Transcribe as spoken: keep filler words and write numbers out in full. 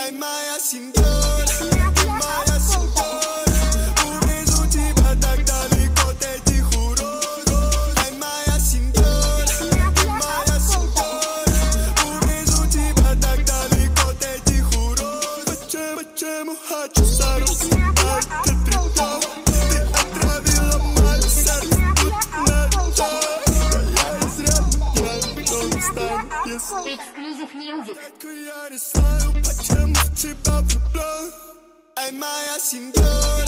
Ай, моя сеньора, ты моя сеньора. Увижу тебя так далеко от этих уродов. Ай, моя сеньора, ты моя сеньора. Увижу тебя так далеко от этих уродов. Почему, почему хочу сорвать этот приток? Ты отравила мое сердце тут на ночь. Я изрядно пьян, кто не станет, если... Exclusive music. Я не знаю, почему в тебя влюблен. Ай, моя сеньора.